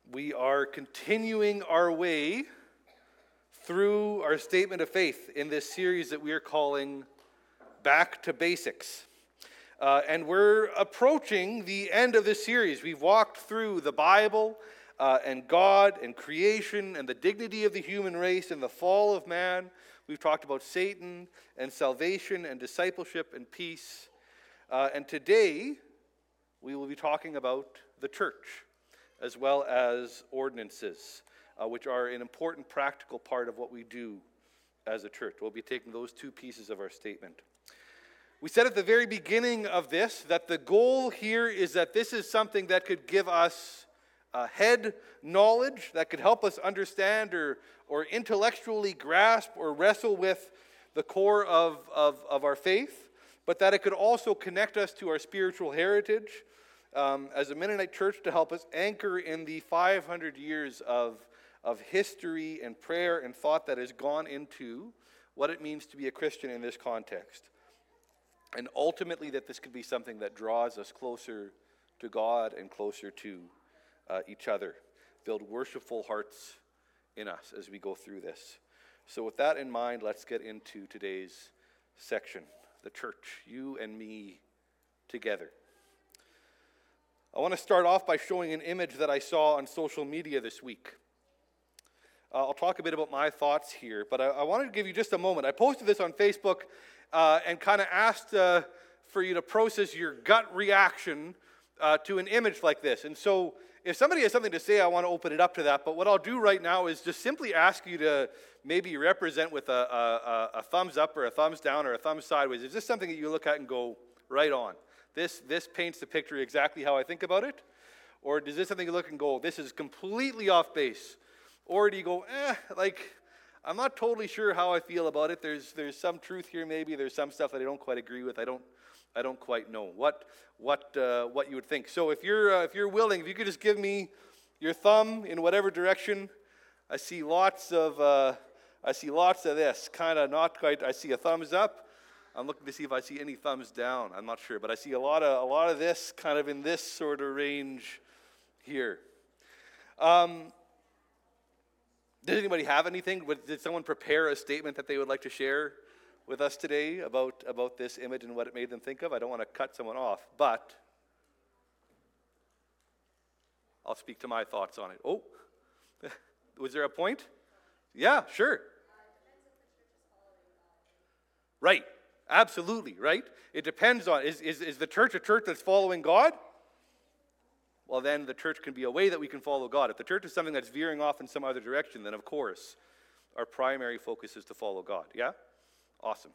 We are continuing our way through our statement of faith in this series that we are calling Back to Basics. And we're approaching the end of this series. We've walked through the Bible and God and creation and the dignity of the human race and the fall of man. We've talked about Satan and salvation and discipleship and peace. And today, we will be talking about the church, as well as ordinances, which are an important practical part of what we do as a church. We'll be taking those two pieces of our statement. We said at the very beginning of this that the goal here is that this is something that could give us head knowledge, that could help us understand or intellectually grasp or wrestle with the core of our faith, but that it could also connect us to our spiritual heritage as a Mennonite church to help us anchor in the 500 years of history and prayer and thought that has gone into what it means to be a Christian in this context. And ultimately that this could be something that draws us closer to God and closer to each other. Build worshipful hearts in us as we go through this. So with that in mind, let's get into today's section, the church, you and me together. I want to start off by showing an image that I saw on social media this week. I'll talk a bit about my thoughts here, but I wanted to give you just a moment. I posted this on Facebook and kind of asked for you to process your gut reaction to an image like this. And so if somebody has something to say, I want to open it up to that. But what I'll do right now is just simply ask you to maybe represent with a thumbs up or a thumbs down or a thumbs sideways. Is this something that you look at and go, right on? This paints the picture exactly how I think about it? Or is this something you look and go, this is completely off base? Or do you go, I'm not totally sure how I feel about it. There's some truth here maybe. There's some stuff that I don't quite agree with. I don't quite know what you would think. So if you're willing, if you could just give me your thumb in whatever direction. I see lots of this, kind of not quite. I see a thumbs up. I'm looking to see if I see any thumbs down. I'm not sure, but I see a lot of this kind of in this sort of range here. Does anybody have anything? Did someone prepare a statement that they would like to share with us today about this image and what it made them think of? I don't want to cut someone off, but I'll speak to my thoughts on it. Oh, was there a point? Yeah, sure. Right. Absolutely, right? It depends on, is the church a church that's following God? Well, then the church can be a way that we can follow God. If the church is something that's veering off in some other direction, then of course, our primary focus is to follow God. Yeah? Awesome.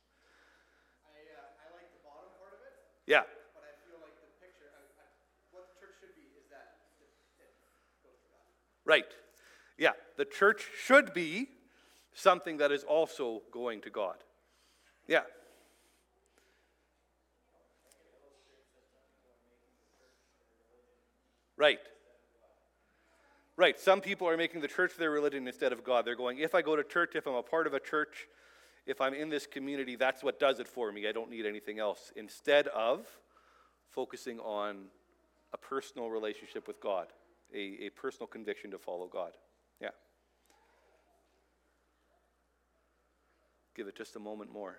I like the bottom part of it. Yeah. But I feel like the picture, what the church should be is that it goes to God. Right. Yeah. The church should be something that is also going to God. Yeah. Right. Right. Some people are making the church their religion instead of God. They're going, if I go to church, if I'm a part of a church, if I'm in this community, that's what does it for me. I don't need anything else. Instead of focusing on a personal relationship with God, a personal conviction to follow God. Yeah. Give it just a moment more.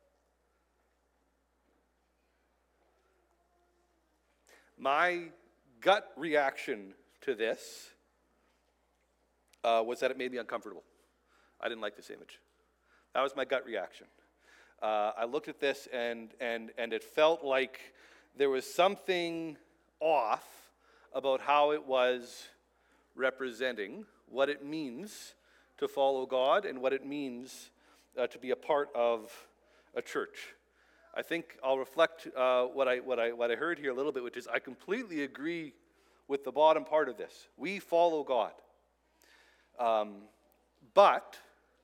My gut reaction to this was that it made me uncomfortable. I didn't like this image. That was my gut reaction. I looked at this and it felt like there was something off about how it was representing what it means to follow God and what it means to be a part of a church. I think I'll reflect what I heard here a little bit, which is I completely agree with the bottom part of this. We follow God. But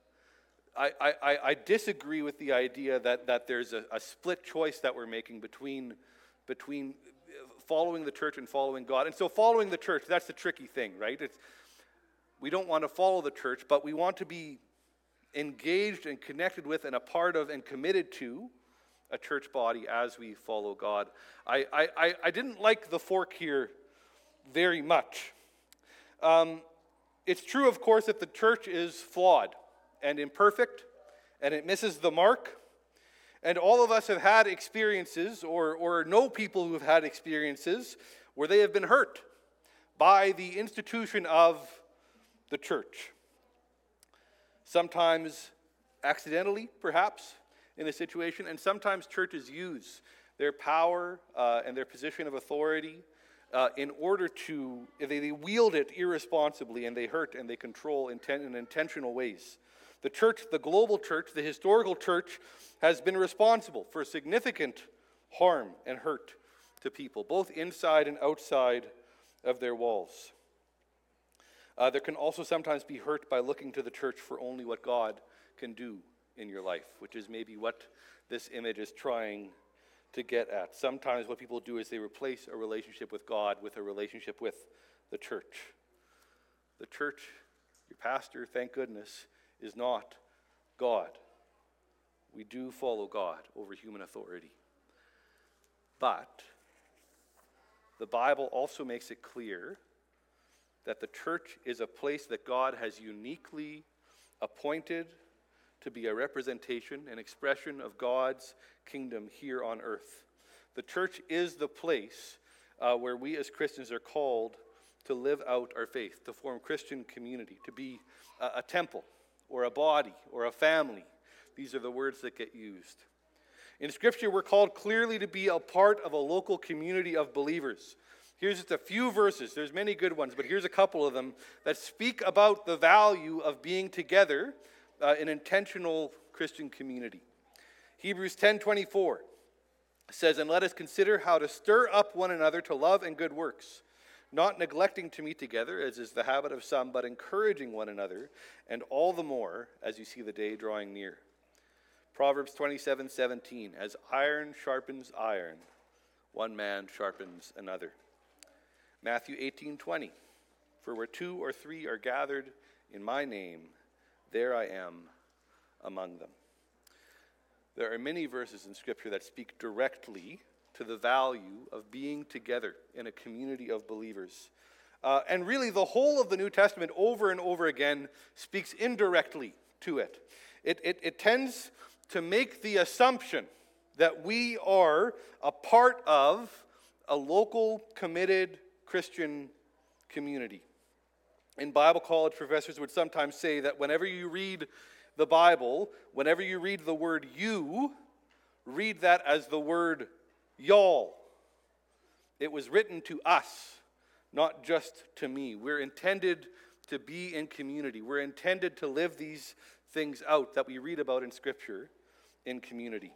I disagree with the idea that there's a split choice that we're making between following the church and following God. And so following the church, that's the tricky thing, right? We don't want to follow the church, but we want to be engaged and connected with and a part of and committed to a church body as we follow God. I didn't like the fork here very much. It's true, of course, that the church is flawed and imperfect, and it misses the mark. And all of us have had experiences or know people who have had experiences where they have been hurt by the institution of the church. Sometimes accidentally, perhaps, in a situation, and sometimes churches use their power and their position of authority in order to, they wield it irresponsibly, and they hurt and they control in intentional ways. The church, the global church, the historical church, has been responsible for significant harm and hurt to people, both inside and outside of their walls. There can also sometimes be hurt by looking to the church for only what God can do in your life, which is maybe what this image is trying to get at. Sometimes what people do is they replace a relationship with God with a relationship with the church. The church, your pastor, thank goodness, is not God. We do follow God over human authority. But the Bible also makes it clear that the church is a place that God has uniquely appointed to be a representation, an expression of God's kingdom here on earth. The church is the place where we as Christians are called to live out our faith, to form Christian community, to be a temple or a body or a family. These are the words that get used. In Scripture, we're called clearly to be a part of a local community of believers. Here's just a few verses. There's many good ones, but here's a couple of them that speak about the value of being together in intentional Christian community. Hebrews 10:24 says, "And let us consider how to stir up one another to love and good works, not neglecting to meet together, as is the habit of some, but encouraging one another, and all the more as you see the day drawing near." Proverbs 27:17, "As iron sharpens iron, one man sharpens another." Matthew 18:20, "For where 2 or 3 are gathered in my name, there I am among them." There are many verses in Scripture that speak directly to the value of being together in a community of believers. And really, the whole of the New Testament over and over again speaks indirectly to it. It tends to make the assumption that we are a part of a local, committed Christian community. In Bible college, professors would sometimes say that whenever you read the Bible, whenever you read the word you, read that as the word y'all. It was written to us, not just to me. We're intended to be in community. We're intended to live these things out that we read about in Scripture in community.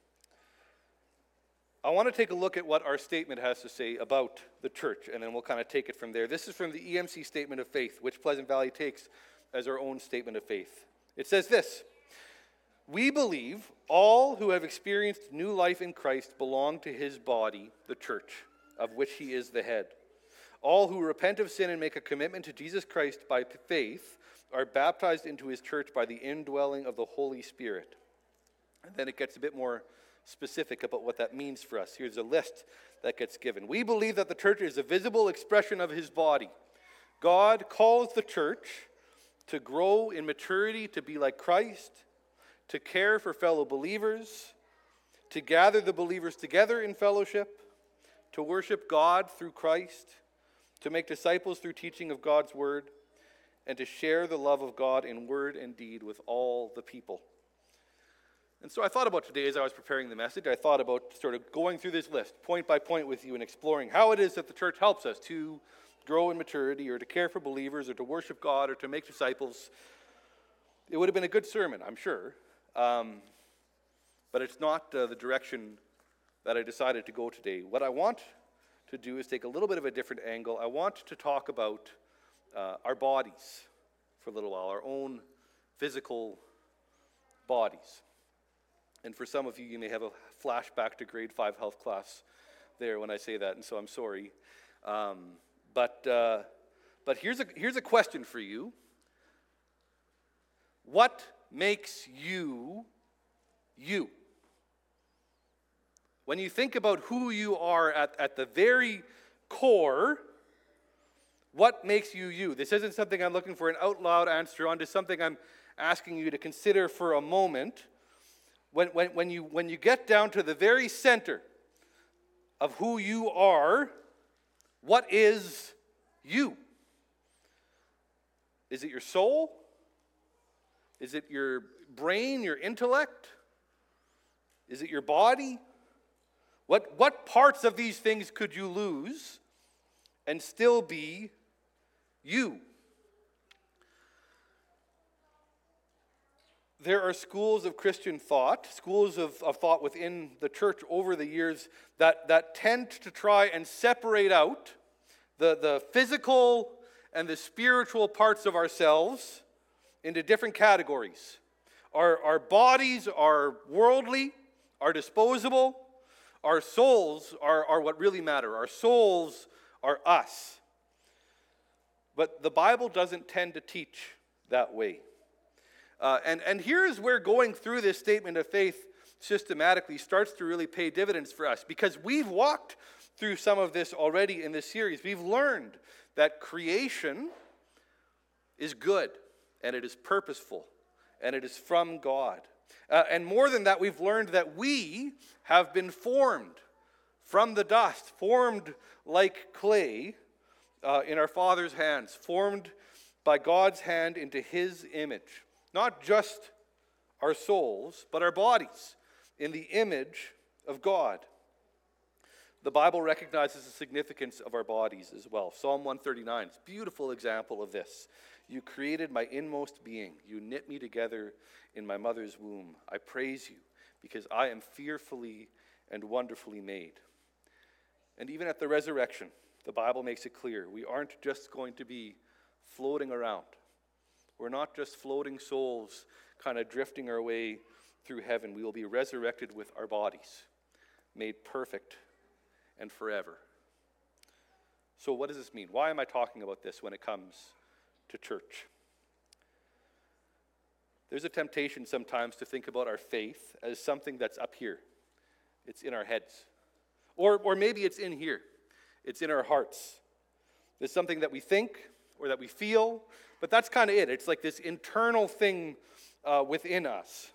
I want to take a look at what our statement has to say about the church, and then we'll kind of take it from there. This is from the EMC Statement of Faith, which Pleasant Valley takes as our own statement of faith. It says this: "We believe all who have experienced new life in Christ belong to his body, the church, of which he is the head. All who repent of sin and make a commitment to Jesus Christ by faith are baptized into his church by the indwelling of the Holy Spirit." And then it gets a bit more specific about what that means for us. Here's a list that gets given. "We believe that the church is a visible expression of his body. God calls the church to grow in maturity, to be like Christ, to care for fellow believers, to gather the believers together in fellowship, to worship God through Christ, to make disciples through teaching of God's word, and to share the love of God in word and deed with all the people." And so I thought about today as I was preparing the message. I thought about sort of going through this list point by point with you and exploring how it is that the church helps us to grow in maturity or to care for believers or to worship God or to make disciples. It would have been a good sermon, I'm sure, but it's not the direction that I decided to go today. What I want to do is take a little bit of a different angle. I want to talk about our bodies for a little while, our own physical bodies. And for some of you, you may have a flashback to grade 5 health class there when I say that, and so I'm sorry. But here's a question for you. What makes you, you? When you think about who you are at the very core, What makes you you? This isn't something I'm looking for an out loud answer on, just something I'm asking you to consider for a moment. When you get down to the very center of who you are, what is you? Is it your soul? Is it your brain, your intellect? Is it your body? What parts of these things could you lose and still be you? There are schools of Christian thought, schools of thought within the church over the years that tend to try and separate out the physical and the spiritual parts of ourselves into different categories. Our bodies are worldly, are disposable. Our souls are what really matter. Our souls are us. But the Bible doesn't tend to teach that way. And here's where going through this statement of faith systematically starts to really pay dividends for us, because we've walked through some of this already in this series. We've learned that creation is good, and it is purposeful, and it is from God. And more than that, we've learned that we have been formed from the dust, formed like clay in our Father's hands, formed by God's hand into His image. Not just our souls, but our bodies in the image of God. The Bible recognizes the significance of our bodies as well. Psalm 139 is a beautiful example of this. You created my inmost being. You knit me together in my mother's womb. I praise you because I am fearfully and wonderfully made. And even at the resurrection, the Bible makes it clear we aren't just going to be floating around. We're not just floating souls kind of drifting our way through heaven. We will be resurrected with our bodies, made perfect and forever. So what does this mean? Why am I talking about this when it comes to church? There's a temptation sometimes to think about our faith as something that's up here. It's in our heads. Or maybe it's in here. It's in our hearts. It's something that we think or that we feel, but that's kind of it. It's like this internal thing within us.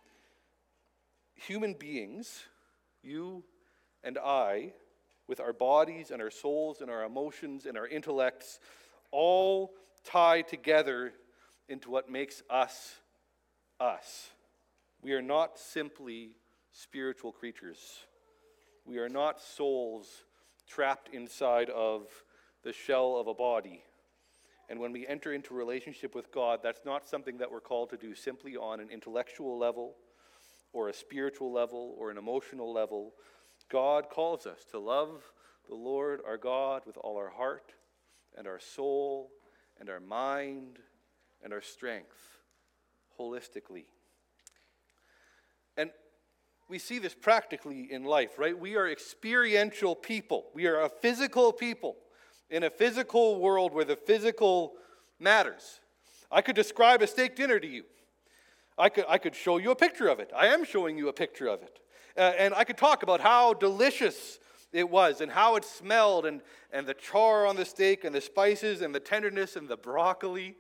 Human beings, you and I, with our bodies and our souls and our emotions and our intellects, all tie together into what makes us us. We are not simply spiritual creatures. We are not souls trapped inside of the shell of a body. And when we enter into relationship with God, that's not something that we're called to do simply on an intellectual level or a spiritual level or an emotional level. God calls us to love the Lord our God with all our heart and our soul and our mind and our strength holistically. And we see this practically in life, right? We are experiential people. We are a physical people in a physical world where the physical matters. I could describe a steak dinner to you. I could show you a picture of it. I am showing you a picture of it. And I could talk about how delicious it was and how it smelled and the char on the steak and the spices and the tenderness and the broccoli.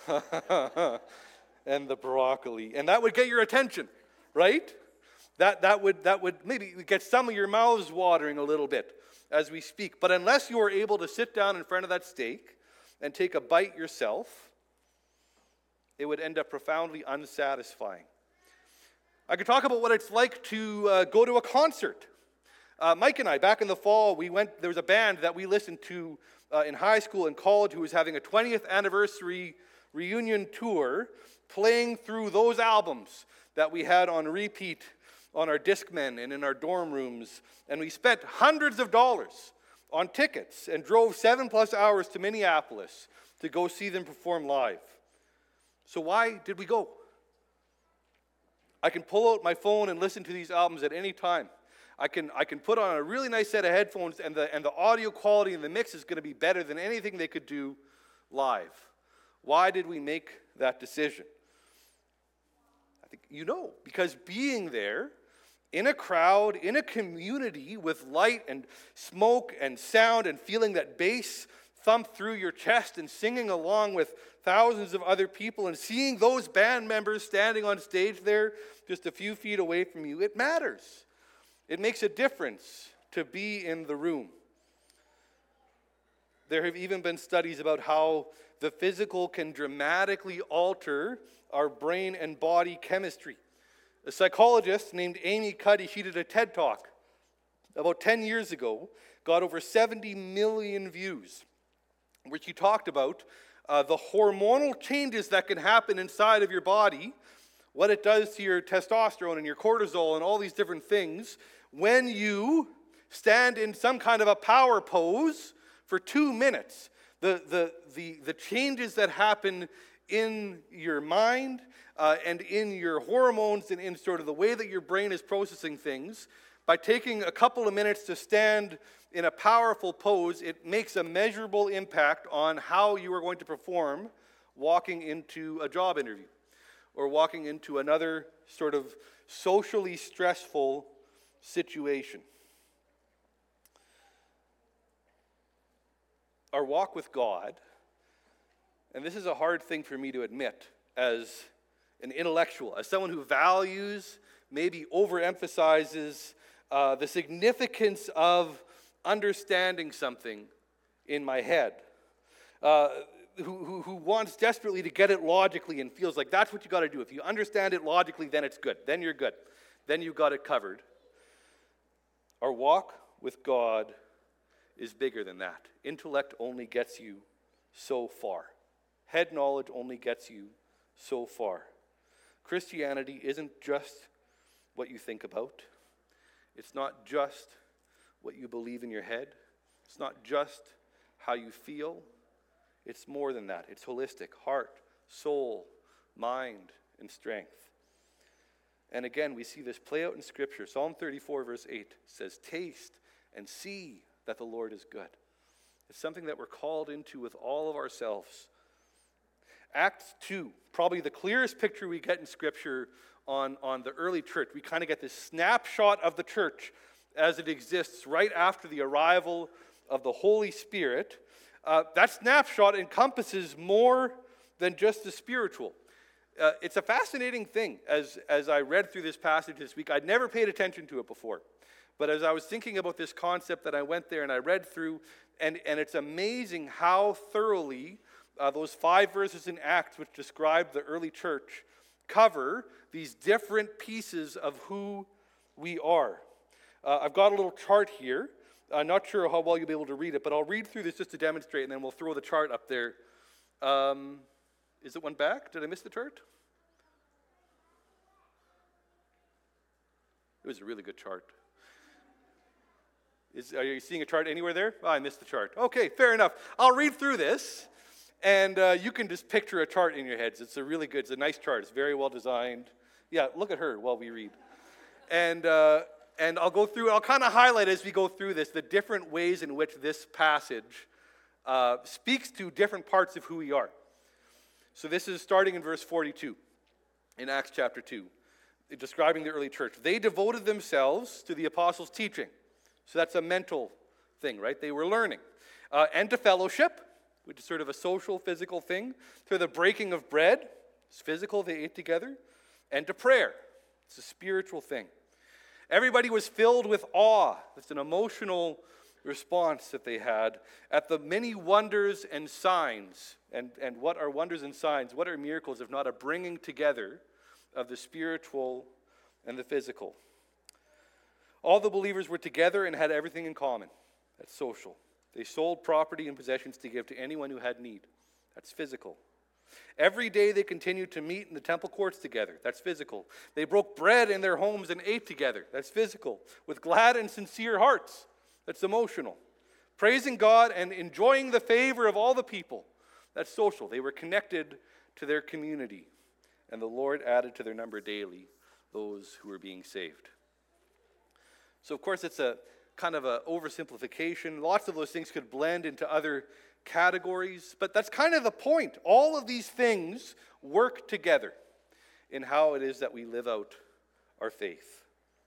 And the broccoli. And that would get your attention, right? That would maybe get some of your mouths watering a little bit as we speak. But unless you are able to sit down in front of that steak and take a bite yourself, it would end up profoundly unsatisfying. I could talk about what it's like to go to a concert. Mike and I, back in the fall, there was a band that we listened to in high school and college who was having a 20th anniversary reunion tour, playing through those albums that we had on repeat on our Discmen and in our dorm rooms. And we spent hundreds of dollars on tickets and drove 7+ hours to Minneapolis to go see them perform live. So why did we go? I can pull out my phone and listen to these albums at any time. I can put on a really nice set of headphones, and the audio quality and the mix is going to be better than anything they could do live. Why did we make that decision? I think you know, because being there in a crowd, in a community with light and smoke and sound and feeling that bass thump through your chest and singing along with thousands of other people and seeing those band members standing on stage there just a few feet away from you, it matters. It makes a difference to be in the room. There have even been studies about how the physical can dramatically alter our brain and body chemistry. A psychologist named Amy Cuddy, she did a TED Talk about 10 years ago, got over 70 million views, where she talked about the hormonal changes that can happen inside of your body, what it does to your testosterone and your cortisol and all these different things when you stand in some kind of a power pose for 2 minutes. The changes that happen in your mind and in your hormones and in sort of the way that your brain is processing things, by taking a couple of minutes to stand in a powerful pose, it makes a measurable impact on how you are going to perform walking into a job interview or walking into another sort of socially stressful situation. Our walk with God, and this is a hard thing for me to admit as an intellectual, as someone who values, maybe overemphasizes the significance of understanding something in my head, who wants desperately to get it logically and feels like that's what you got to do. If you understand it logically, then it's good. Then you're good. Then you've got it covered. Our walk with God is bigger than that. Intellect only gets you so far. Head knowledge only gets you so far. Christianity isn't just what you think about. It's not just what you believe in your head. It's not just how you feel. It's more than that. It's holistic. Heart, soul, mind, and strength. And again, we see this play out in Scripture. Psalm 34, verse 8 says, "Taste and see that the Lord is good." It's something that we're called into with all of ourselves. Acts 2, probably the clearest picture we get in Scripture on the early church. We kind of get this snapshot of the church as it exists right after the arrival of the Holy Spirit. That snapshot encompasses more than just the spiritual. It's a fascinating thing. As I read through this passage this week, I'd never paid attention to it before. But as I was thinking about this concept, that I went there and I read through, and it's amazing how thoroughly those 5 verses in Acts, which describe the early church, cover these different pieces of who we are. I've got a little chart here. I'm not sure how well you'll be able to read it, but I'll read through this just to demonstrate, and then we'll throw the chart up there. Is it one back? Did I miss the chart? It was a really good chart. Are you seeing a chart anywhere there? Oh, I missed the chart. Okay, fair enough. I'll read through this, and you can just picture a chart in your heads. It's a nice chart. It's very well designed. Yeah, look at her while we read. And I'll go through, I'll kind of highlight as we go through this, the different ways in which this passage speaks to different parts of who we are. So this is starting in verse 42 in Acts chapter 2, describing the early church. They devoted themselves to the apostles' teaching. So that's a mental thing, right? They were learning. And to fellowship, which is sort of a social, physical thing. To the breaking of bread, it's physical, they ate together. And to prayer, it's a spiritual thing. Everybody was filled with awe. It's an emotional response that they had at the many wonders and signs. And what are wonders and signs? What are miracles if not a bringing together of the spiritual and the physical? All the believers were together and had everything in common. That's social. They sold property and possessions to give to anyone who had need. That's physical. Every day they continued to meet in the temple courts together. That's physical. They broke bread in their homes and ate together. That's physical. With glad and sincere hearts. That's emotional. Praising God and enjoying the favor of all the people. That's social. They were connected to their community. And the Lord added to their number daily those who were being saved. So, of course, it's a kind of an oversimplification. Lots of those things could blend into other categories, but that's kind of the point. All of these things work together in how it is that we live out our faith.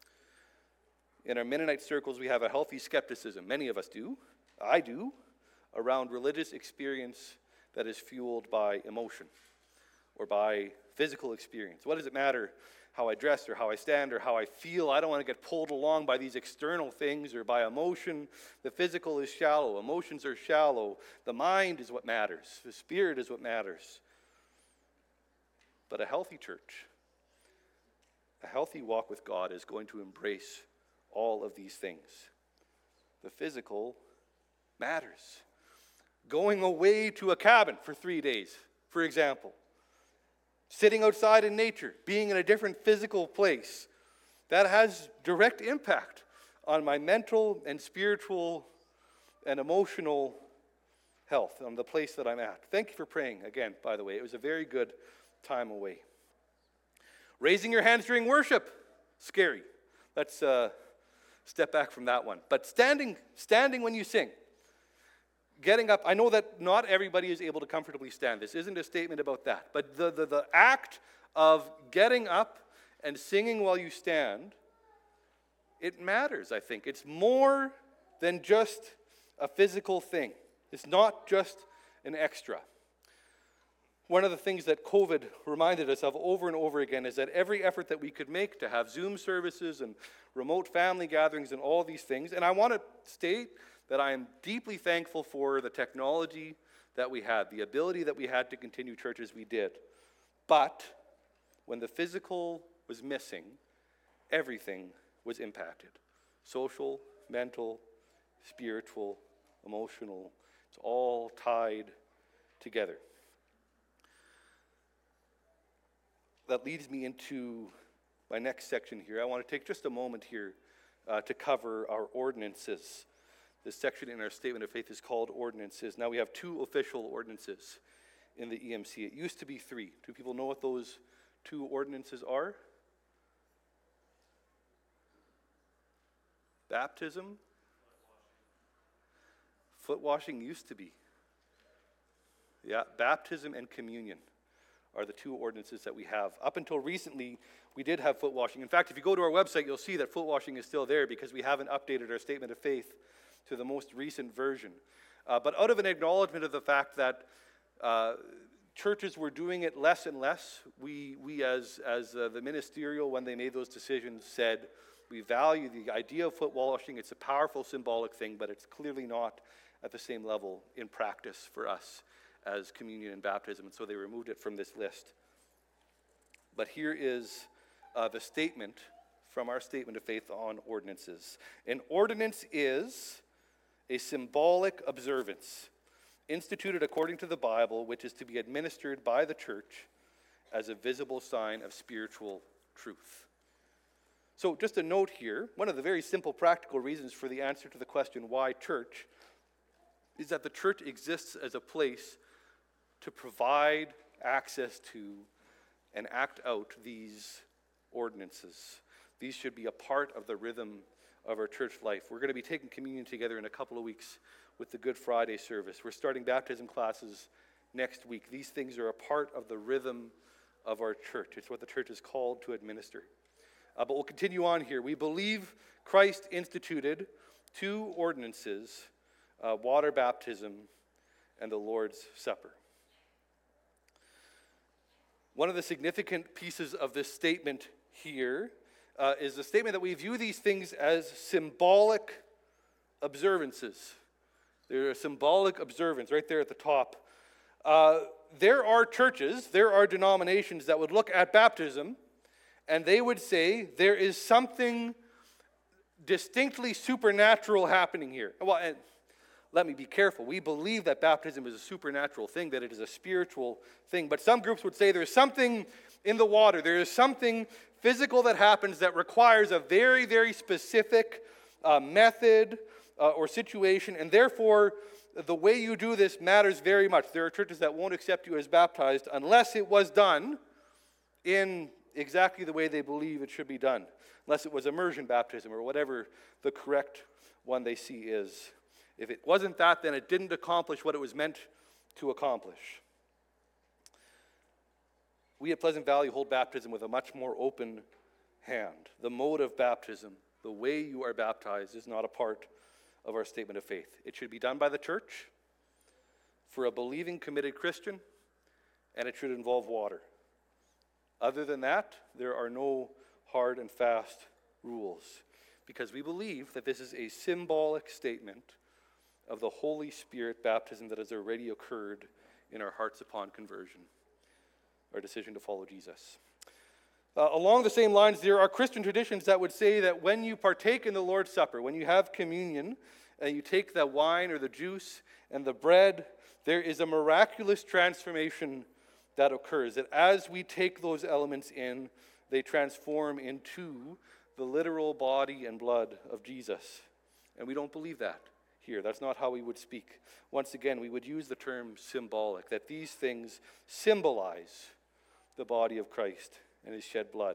In our Mennonite circles, we have a healthy skepticism. Many of us do. I do. around religious experience that is fueled by emotion or by physical experience. What does it matter how I dress or how I stand or how I feel? I don't want to get pulled along by these external things or by emotion. The physical is shallow. Emotions are shallow. The mind is what matters. The spirit is what matters. But a healthy church, a healthy walk with God is going to embrace all of these things. The physical matters. Going away to a cabin for 3 days, for example. Sitting outside in nature, being in a different physical place, that has direct impact on my mental and spiritual and emotional health, on the place that I'm at. Thank you for praying again, by the way. It was a very good time away. Raising your hands during worship, scary. Let's step back from that one. But standing when you sing. Getting up, I know that not everybody is able to comfortably stand. This isn't a statement about that. But the act of getting up and singing while you stand, it matters, I think. It's more than just a physical thing. It's not just an extra. One of the things that COVID reminded us of over and over again is that every effort that we could make to have Zoom services and remote family gatherings and all these things, and I want to state that I am deeply thankful for the technology that we had, the ability that we had to continue church as we did. But when the physical was missing, everything was impacted. Social, mental, spiritual, emotional, it's all tied together. That leads me into my next section here. I want to take just a moment here to cover our ordinances. This section in our statement of faith is called ordinances. Now we have 2 official ordinances in the EMC. It used to be 3. Do people know what those 2 ordinances are? Baptism. Foot washing used to be. Yeah, baptism and communion are the 2 ordinances that we have. Up until recently, we did have foot washing. In fact, if you go to our website, you'll see that foot washing is still there because we haven't updated our statement of faith to the most recent version. But out of an acknowledgement of the fact that churches were doing it less and less, we as the ministerial, when they made those decisions, said, we value the idea of foot washing. It's a powerful symbolic thing, but it's clearly not at the same level in practice for us as communion and baptism, and so they removed it from this list. But here is the statement from our statement of faith on ordinances. An ordinance is a symbolic observance instituted according to the Bible, which is to be administered by the church as a visible sign of spiritual truth. So just a note here, one of the very simple practical reasons for the answer to the question, why church, is that the church exists as a place to provide access to and act out these ordinances. These should be a part of the rhythm of our church life. We're going to be taking communion together in a couple of weeks with the Good Friday service. We're starting baptism classes next week. These things are a part of the rhythm of our church. It's what the church is called to administer. But we'll continue on here. We believe Christ instituted 2 ordinances, water baptism and the Lord's Supper. One of the significant pieces of this statement here is the statement that we view these things as symbolic observances. They're a symbolic observance right there at the top. There are churches, there are denominations that would look at baptism and they would say there is something distinctly supernatural happening here. Well, and let me be careful. We believe that baptism is a supernatural thing, that it is a spiritual thing. But some groups would say there's something in the water. There is something physical that happens that requires a very, very specific method or situation. And therefore, the way you do this matters very much. There are churches that won't accept you as baptized unless it was done in exactly the way they believe it should be done. Unless it was immersion baptism or whatever the correct one they see is. If it wasn't that, then it didn't accomplish what it was meant to accomplish. We at Pleasant Valley hold baptism with a much more open hand. The mode of baptism, the way you are baptized, is not a part of our statement of faith. It should be done by the church. for a believing, committed Christian, and it should involve water. Other than that, there are no hard and fast rules, because we believe that this is a symbolic statement of the Holy Spirit baptism that has already occurred in our hearts upon conversion, our decision to follow Jesus. Along the same lines, there are Christian traditions that would say that when you partake in the Lord's Supper, when you have communion, and you take the wine or the juice and the bread, there is a miraculous transformation that occurs. That as we take those elements in, they transform into the literal body and blood of Jesus. And we don't believe that here. That's not how we would speak. Once again, we would use the term symbolic, that these things symbolize the body of Christ and his shed blood.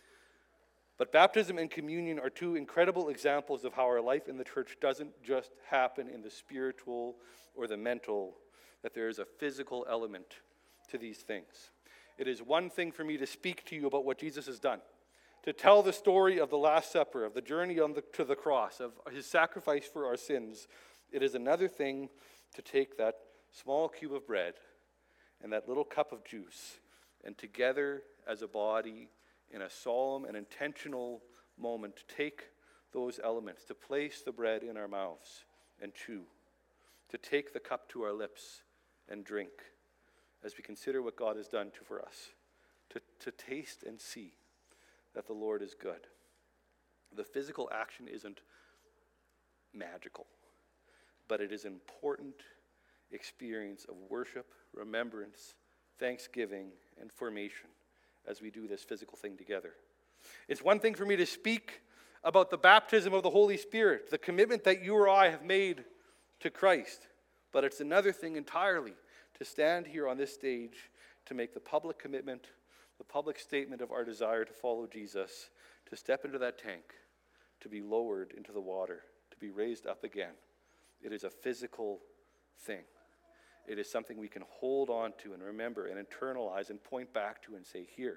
But baptism and communion are two incredible examples of how our life in the church doesn't just happen in the spiritual or the mental, that there is a physical element to these things. It is one thing for me to speak to you about what Jesus has done, to tell the story of the Last Supper, of the journey to the cross, of his sacrifice for our sins. It is another thing to take that small cube of bread and that little cup of juice, and together as a body in a solemn and intentional moment to take those elements, to place the bread in our mouths and chew, to take the cup to our lips and drink as we consider what God has done for us, to taste and see that the Lord is good. The physical action isn't magical, but it is an important experience of worship, remembrance, thanksgiving, and formation as we do this physical thing together. It's one thing for me to speak about the baptism of the Holy Spirit, the commitment that you or I have made to Christ, but it's another thing entirely to stand here on this stage to make the public commitment, the public statement of our desire to follow Jesus, to step into that tank, to be lowered into the water, to be raised up again. It is a physical thing. It is something we can hold on to and remember and internalize and point back to and say, here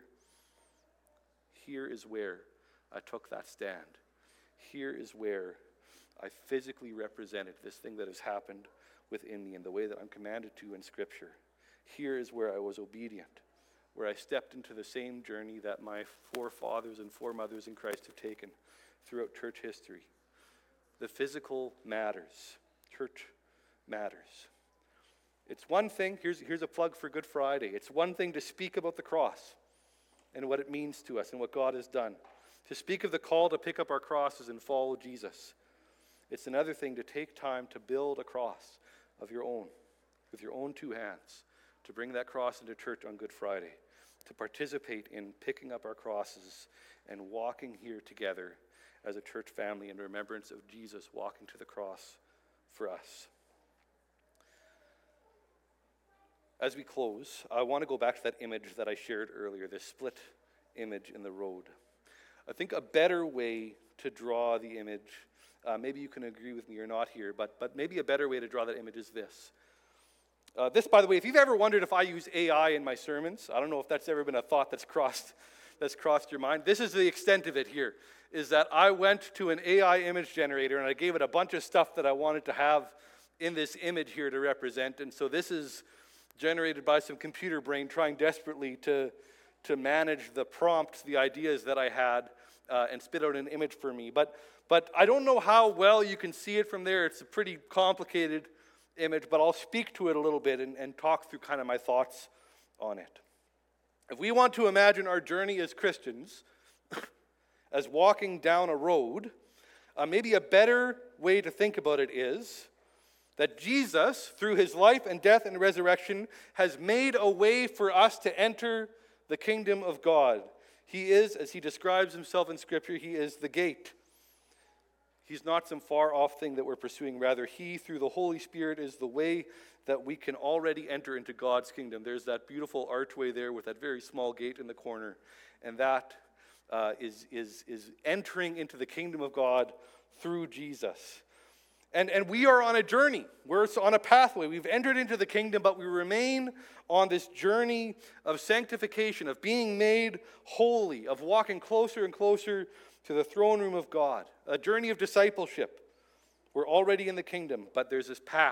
is where I took that stand. Here is where I physically represented this thing that has happened within me in the way that I'm commanded to in Scripture. Here is where I was obedient, where I stepped into the same journey that my forefathers and foremothers in Christ have taken throughout church history. The physical matters. Church matters. It's one thing, here's a plug for Good Friday. It's one thing to speak about the cross and what it means to us and what God has done. To speak of the call to pick up our crosses and follow Jesus. It's another thing to take time to build a cross of your own, with your own two hands, to bring that cross into church on Good Friday, to participate in picking up our crosses and walking here together as a church family in remembrance of Jesus walking to the cross for us. As we close, I want to go back to that image that I shared earlier, this split image in the road. I think a better way to draw the image, maybe you can agree with me or not here, but maybe a better way to draw that image is this. This, by the way, if you've ever wondered if I use AI in my sermons, I don't know if that's ever been a thought that's crossed your mind. This is the extent of it here, is that I went to an AI image generator and I gave it a bunch of stuff that I wanted to have in this image here to represent. And so this is generated by some computer brain trying desperately to manage the prompts, the ideas that I had, and spit out an image for me. But I don't know how well you can see it from there. It's a pretty complicated image, but I'll speak to it a little bit and talk through kind of my thoughts on it. If we want to imagine our journey as Christians as walking down a road, maybe a better way to think about it is that Jesus, through his life and death and resurrection, has made a way for us to enter the kingdom of God. He is, as he describes himself in Scripture, he is the gate. He's not some far-off thing that we're pursuing. Rather, he, through the Holy Spirit, is the way that we can already enter into God's kingdom. There's that beautiful archway there with that very small gate in the corner, and that is entering into the kingdom of God through Jesus. And we are on a journey. We're on a pathway. We've entered into the kingdom, but we remain on this journey of sanctification, of being made holy, of walking closer and closer to the throne room of God. A journey of discipleship. We're already in the kingdom, but there's this path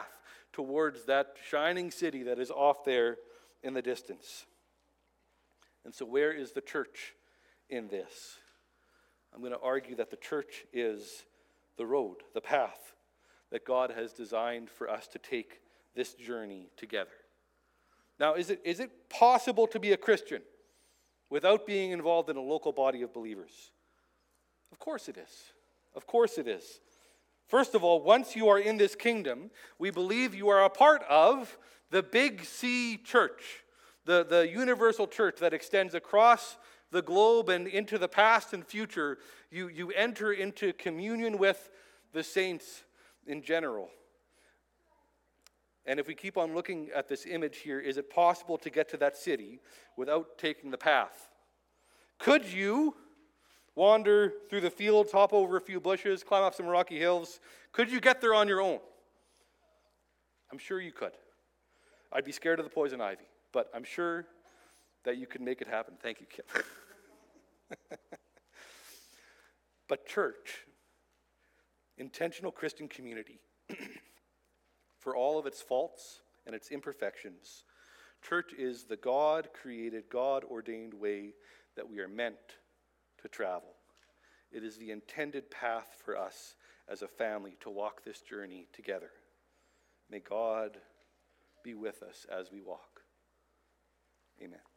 towards that shining city that is off there in the distance. And so where is the church in this? I'm going to argue that the church is the road, the path that God has designed for us to take this journey together. Now, is it possible to be a Christian without being involved in a local body of believers? Of course it is. Of course it is. First of all, once you are in this kingdom, we believe you are a part of the Big C church, the universal church that extends across the globe and into the past and future. You enter into communion with the saints in general. And if we keep on looking at this image here, is it possible to get to that city without taking the path? Could you wander through the fields, hop over a few bushes, climb up some rocky hills? Could you get there on your own? I'm sure you could. I'd be scared of the poison ivy, but I'm sure that you could make it happen. Thank you, Kim. But church, intentional Christian community, for all of its faults and its imperfections, church is the God-created, God-ordained way that we are meant to travel. It is the intended path for us as a family to walk this journey together. May God be with us as we walk. Amen.